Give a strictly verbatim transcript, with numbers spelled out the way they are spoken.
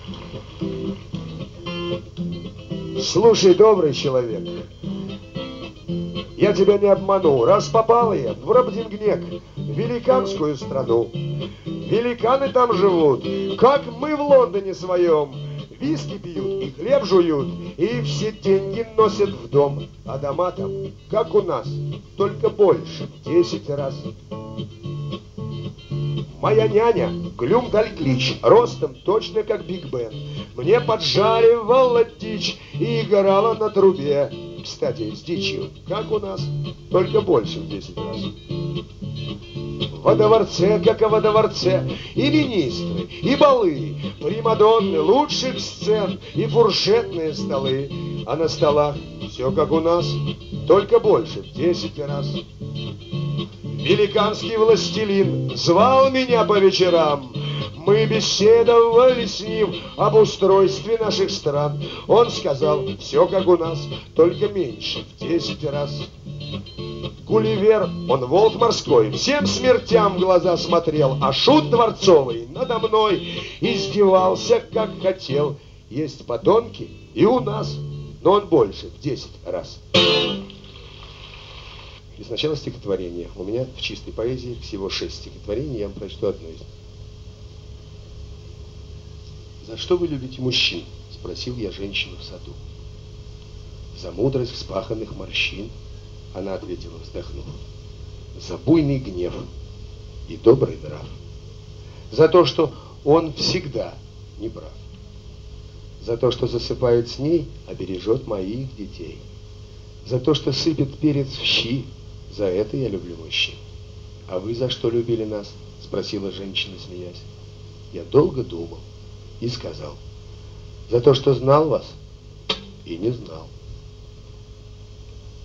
Слушай, добрый человек, я тебя не обману. Раз попал я в Рабдингнек, великанскую страну. Великаны там живут, как мы в Лондоне своем. Виски пьют и хлеб жуют, и все деньги носят в дом. А дома там, как у нас, только больше в десять раз. Моя няня Глюм Дальклич, ростом точно как Биг Бен, мне поджаривала дичь и играла на трубе. Кстати, с дичью, как у нас, только больше в десять раз. Во дворце, как во дворце, и министры, и балы, примадонны лучших сцен, и фуршетные столы. А на столах все как у нас, только больше в десять раз. Великанский властелин звал меня по вечерам. Мы беседовали с ним об устройстве наших стран. Он сказал, все как у нас, только меньше в десять раз. Гулливер, он волк морской, всем смертям в глаза смотрел, а шут дворцовый надо мной издевался, как хотел. Есть подонки и у нас, но он больше в десять раз. И сначала стихотворение. У меня в чистой поэзии всего шесть стихотворений, я вам прочту одно из них. «За что вы любите мужчин?» — спросил я женщину в саду. «За мудрость вспаханных морщин», — она ответила, вздохнув. «За буйный гнев и добрый нрав. За то, что он всегда не прав. За то, что засыпает с ней, а бережет моих детей. За то, что сыпет перец в щи, за это я люблю мужчин». «А вы за что любили нас?» — спросила женщина, смеясь. Я долго думал и сказал: «За то, что знал вас и не знал».